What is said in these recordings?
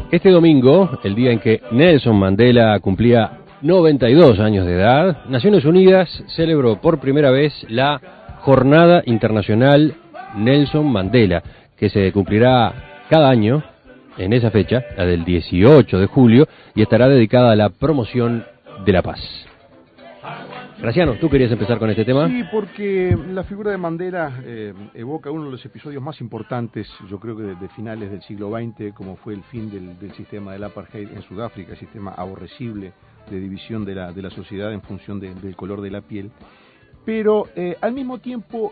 Este domingo, el día en que Nelson Mandela cumplía 92 años de edad, Naciones Unidas celebró por primera vez la Jornada Internacional Nelson Mandela, que se cumplirá cada año en esa fecha, la del 18 de julio, y estará dedicada a la promoción de la paz. Graciano, ¿tú querías empezar con este tema? Sí, porque la figura de Mandela evoca uno de los episodios más importantes, yo creo que de finales del siglo XX, como fue el fin del sistema del apartheid en Sudáfrica, el sistema aborrecible de división de la sociedad en función del color de la piel. Pero al mismo tiempo,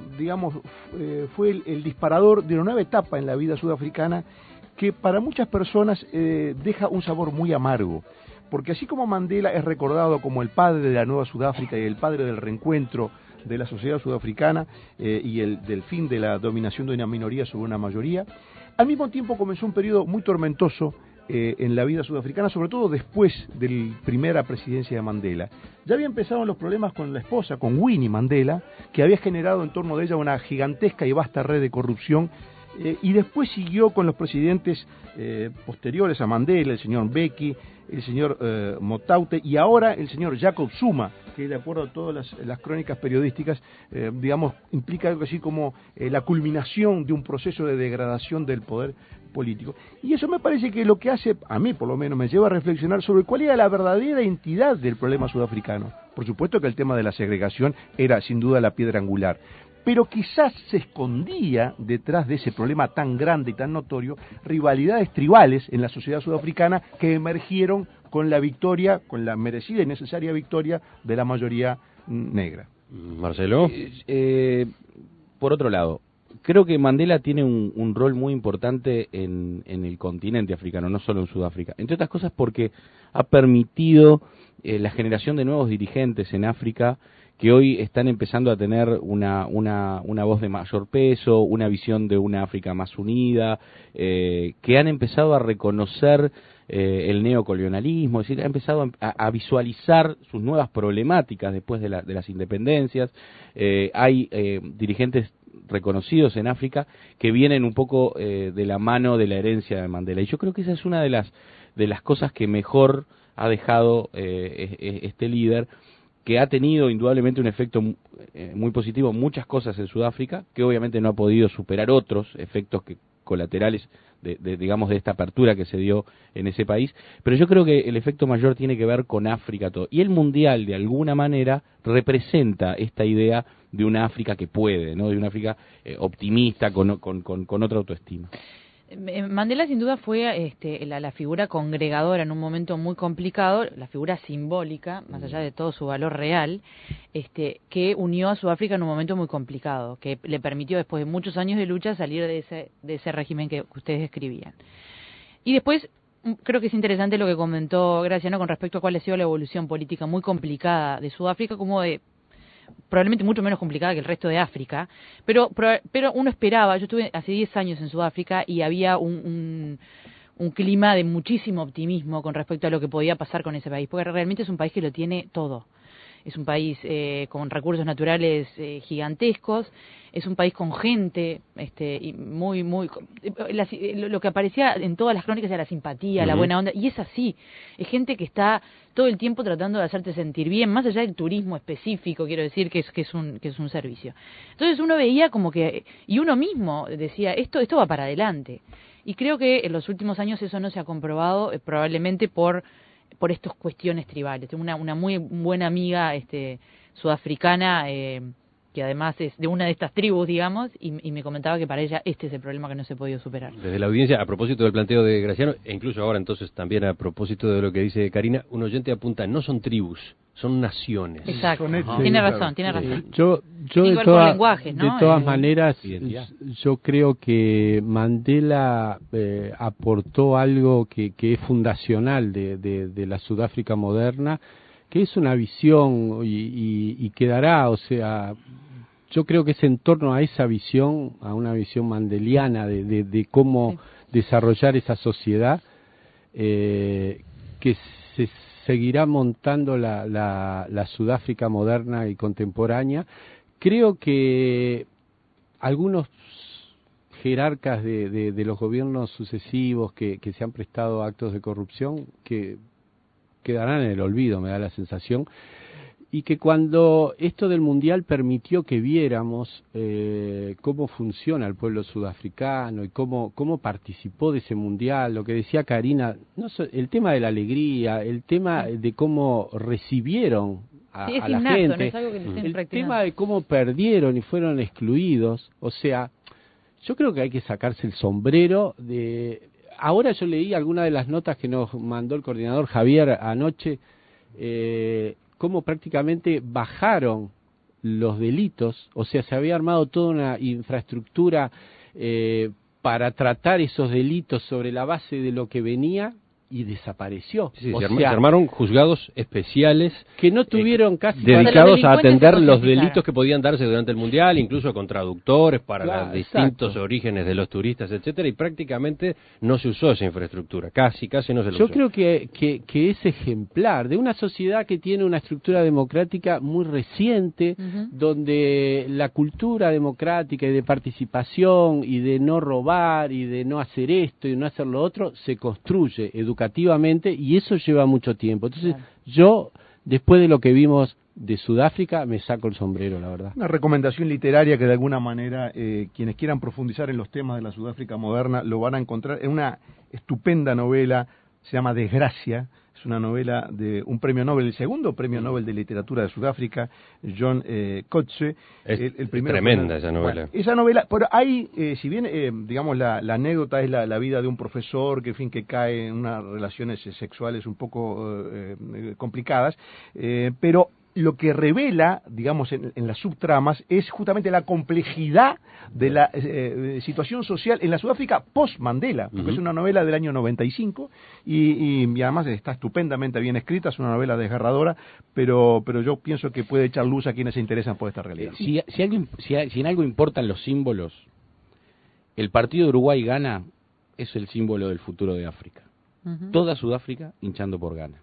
fue el disparador de una nueva etapa en la vida sudafricana que para muchas personas deja un sabor muy amargo. Porque así como Mandela es recordado como el padre de la nueva Sudáfrica y el padre del reencuentro de la sociedad sudafricana y del fin de la dominación de una minoría sobre una mayoría, al mismo tiempo comenzó un periodo muy tormentoso en la vida sudafricana, sobre todo después de la primera presidencia de Mandela. Ya había empezado los problemas con la esposa, con Winnie Mandela, que había generado en torno de ella una gigantesca y vasta red de corrupción, y después siguió con los presidentes posteriores a Mandela, el señor Mbeki, el señor Motaute y ahora el señor Jacob Zuma, que de acuerdo a todas las crónicas periodísticas, implica algo así como la culminación de un proceso de degradación del poder político. Y eso me parece que lo que hace, a mí por lo menos, me lleva a reflexionar sobre cuál era la verdadera entidad del problema sudafricano. Por supuesto que el tema de la segregación era sin duda la piedra angular, pero quizás se escondía detrás de ese problema tan grande y tan notorio rivalidades tribales en la sociedad sudafricana que emergieron con la victoria, con la merecida y necesaria victoria de la mayoría negra. Marcelo. Por otro lado, creo que Mandela tiene un rol muy importante en el continente africano, no solo en Sudáfrica. Entre otras cosas porque ha permitido la generación de nuevos dirigentes en África que hoy están empezando a tener una voz de mayor peso, una visión de una África más unida, que han empezado a reconocer el neocolonialismo, es decir, ha empezado a visualizar sus nuevas problemáticas después de las independencias. Hay dirigentes reconocidos en África que vienen un poco de la mano de la herencia de Mandela, y yo creo que esa es una de las cosas que mejor ha dejado este líder, que ha tenido indudablemente un efecto muy positivo en muchas cosas en Sudáfrica, que obviamente no ha podido superar otros efectos colaterales de esta apertura que se dio en ese país, pero yo creo que el efecto mayor tiene que ver con África todo, y el Mundial de alguna manera representa esta idea de una África que puede, ¿no? De una África optimista, con otra autoestima. Mandela sin duda fue la figura congregadora en un momento muy complicado, la figura simbólica, más allá de todo su valor real, que unió a Sudáfrica en un momento muy complicado, que le permitió después de muchos años de lucha salir de ese régimen que ustedes describían. Y después creo que es interesante lo que comentó Graciano con respecto a cuál ha sido la evolución política muy complicada de Sudáfrica, como probablemente mucho menos complicada que el resto de África, pero uno esperaba. Yo estuve hace 10 años en Sudáfrica y había un clima de muchísimo optimismo con respecto a lo que podía pasar con ese país, porque realmente es un país que lo tiene todo. Es un país con recursos naturales gigantescos, es un país con gente y muy lo que aparecía en todas las crónicas era la simpatía, la buena onda, y es así. Es gente que está todo el tiempo tratando de hacerte sentir bien, más allá del turismo específico, quiero decir que es un servicio. Entonces uno veía como que, y uno mismo decía, esto va para adelante. Y creo que en los últimos años eso no se ha comprobado, probablemente por estas cuestiones tribales. Tengo una muy buena amiga sudafricana que además es de una de estas tribus, digamos, y me comentaba que para ella este es el problema que no se ha podido superar. Desde la audiencia, a propósito del planteo de Graciano, e incluso ahora entonces también a propósito de lo que dice Karina, un oyente apunta, no son tribus, son naciones. Exacto, tiene razón. Yo de todas maneras, yo creo que Mandela aportó algo que es fundacional de la Sudáfrica moderna, que es una visión y quedará, o sea, yo creo que es en torno a esa visión, a una visión mandeliana de cómo desarrollar esa sociedad, que se seguirá montando la Sudáfrica moderna y contemporánea. Creo que algunos jerarcas de los gobiernos sucesivos que se han prestado a actos de corrupción que quedarán en el olvido, me da la sensación, y que cuando esto del Mundial permitió que viéramos cómo funciona el pueblo sudafricano y cómo participó de ese Mundial, lo que decía Karina, el tema de la alegría, el tema de cómo recibieron a la gente, no es algo que el tema de cómo perdieron y fueron excluidos, o sea, yo creo que hay que sacarse el sombrero de... Ahora yo leí algunas de las notas que nos mandó el coordinador Javier anoche, cómo prácticamente bajaron los delitos, o sea, se había armado toda una infraestructura para tratar esos delitos sobre la base de lo que venía y desapareció. Sí, se armaron juzgados especiales que no tuvieron casi dedicados a atender los delitos que podían darse durante el Mundial, incluso con traductores para los distintos orígenes de los turistas, etcétera, y prácticamente no se usó esa infraestructura, casi no se lo usó. Yo creo que es ejemplar de una sociedad que tiene una estructura democrática muy reciente, donde la cultura democrática y de participación y de no robar y de no hacer esto y no hacer lo otro se construye educativamente, y eso lleva mucho tiempo. Entonces, yo, después de lo que vimos de Sudáfrica, me saco el sombrero, la verdad. Una recomendación literaria que de alguna manera quienes quieran profundizar en los temas de la Sudáfrica moderna lo van a encontrar en una estupenda novela, se llama Desgracia. Es una novela de un premio Nobel, el segundo premio Nobel de literatura de Sudáfrica, John Coetzee. El primero tremenda esa novela. Bueno, esa novela, pero hay, si bien, digamos, la anécdota es la vida de un profesor que, en fin, que cae en unas relaciones sexuales un poco complicadas, pero lo que revela, digamos, en las subtramas es justamente la complejidad de la situación social en la Sudáfrica post-Mandela, porque es una novela del año 95 y además está estupendamente bien escrita, es una novela desgarradora, pero yo pienso que puede echar luz a quienes se interesan por esta realidad. Si en algo importan los símbolos, el partido de Uruguay Ghana es el símbolo del futuro de África. Toda Sudáfrica hinchando por Ghana.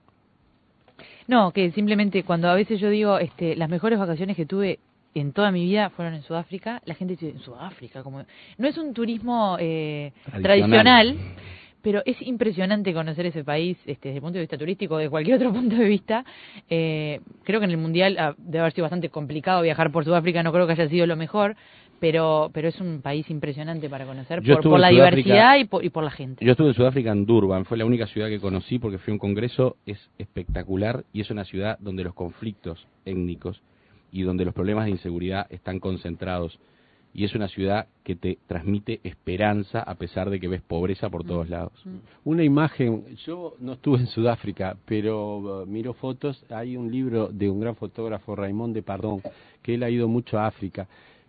No, que simplemente cuando a veces yo digo, las mejores vacaciones que tuve en toda mi vida fueron en Sudáfrica, la gente dice, en Sudáfrica, como no es un turismo tradicional, pero es impresionante conocer ese país desde el punto de vista turístico, de cualquier otro punto de vista. Creo que en el Mundial debe haber sido bastante complicado viajar por Sudáfrica, no creo que haya sido lo mejor, pero es un país impresionante para conocer por la diversidad y por la gente. Yo estuve en Sudáfrica, en Durban, fue la única ciudad que conocí porque fui a un congreso, es espectacular y es una ciudad donde los conflictos étnicos y donde los problemas de inseguridad están concentrados y es una ciudad que te transmite esperanza a pesar de que ves pobreza por todos lados. Una imagen, yo no estuve en Sudáfrica, pero miro fotos, hay un libro de un gran fotógrafo, Raymond Depardon, que él ha ido mucho a África,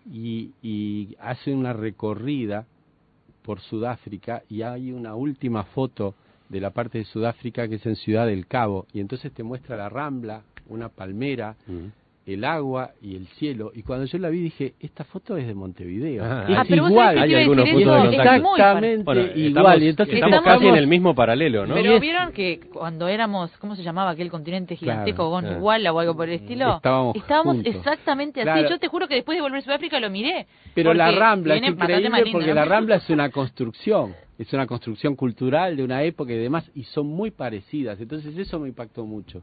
y hace una recorrida por Sudáfrica y hay una última foto de la parte de Sudáfrica que es en Ciudad del Cabo y entonces te muestra la rambla, una palmera, el agua y el cielo, y cuando yo la vi dije, esta foto es de Montevideo. Es igual, hay algunos puntos de exactamente igual. Y entonces estamos casi en el mismo paralelo, ¿no? Pero vieron que cuando éramos, ¿cómo se llamaba aquel continente giganteco, Gondwana o algo por el estilo? Estábamos exactamente así. Yo te juro que después de volver a Sudáfrica lo miré. Pero la Rambla es increíble porque la Rambla es una construcción. Es una construcción cultural de una época y demás, y son muy parecidas. Entonces eso me impactó mucho.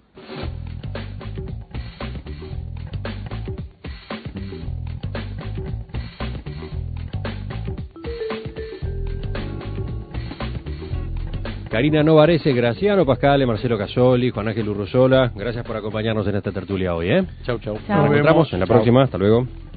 Karina Novarese, Graciano Pascale, Marcelo Casoli, Juan Ángel Urrosola, gracias por acompañarnos en esta tertulia hoy. Chau. Nos encontramos en la próxima. Hasta luego.